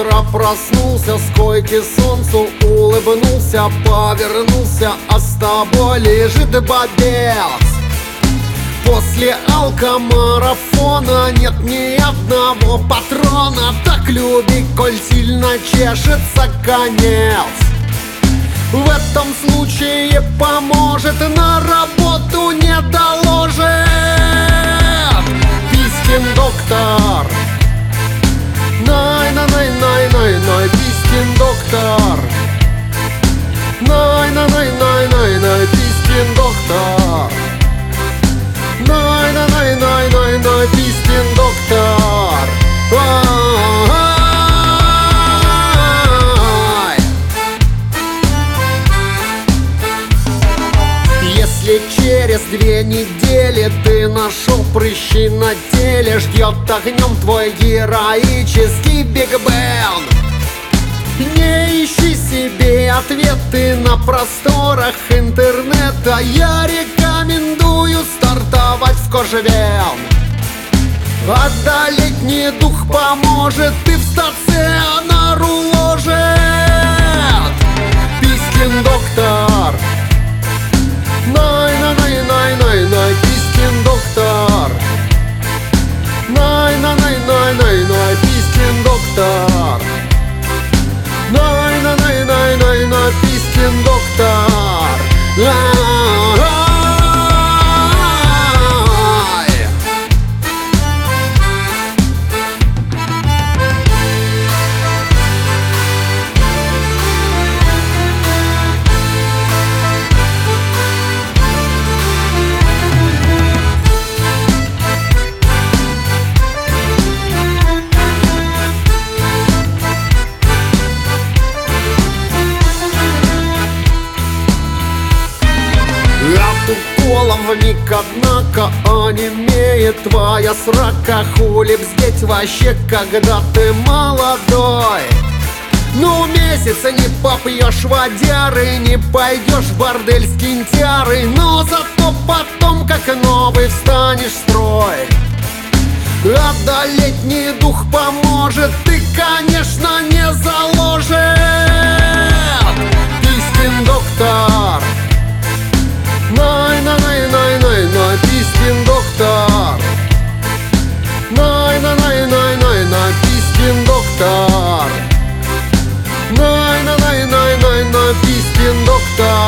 утро проснулся, с койки солнцу улыбнулся, повернулся, а с тобой лежит бобец. После алкомарафона нет ни одного патрона. Так люби, коль сильно чешется конец. В этом случае поможет, на работу не доложит Пискин доктор. Най-най-най-най-най-най, Пискин доктор. Най-най-най-най-най-най, Пискин доктор. Най-най-най-най-най-най, Пискин доктор. Если через 2 недели ты нашел прыщи на теле, ждет огнем твой героический Биг Бен. Не ищи себе ответы на просторах интернета. Я рекомендую стартовать в Кожевен. Одолеть недух поможет, и в стационар уложит Пискин доктор. Най-най-най-най-най-най, Пискин доктор. Най-най-най-най-най-най, Пискин доктор. Най-най-най-най-най-най, Пискин доктор. От уколов вмиг, однако, онемеет твоя срака. Хули бздеть вообще, когда ты молодой? Ну, месяца не попьешь водяры, не пойдешь в бордель с кинтярой, но зато потом, как новый, встанешь в строй. Одолеть недух поможет, ты, конечно, не заложит Пискин доктор. Най-най-най-най-най-най, Пискин доктор. Най-най-най-най-най-най, Пискин доктор. Най-най-най-най-най-най, Пискин доктор.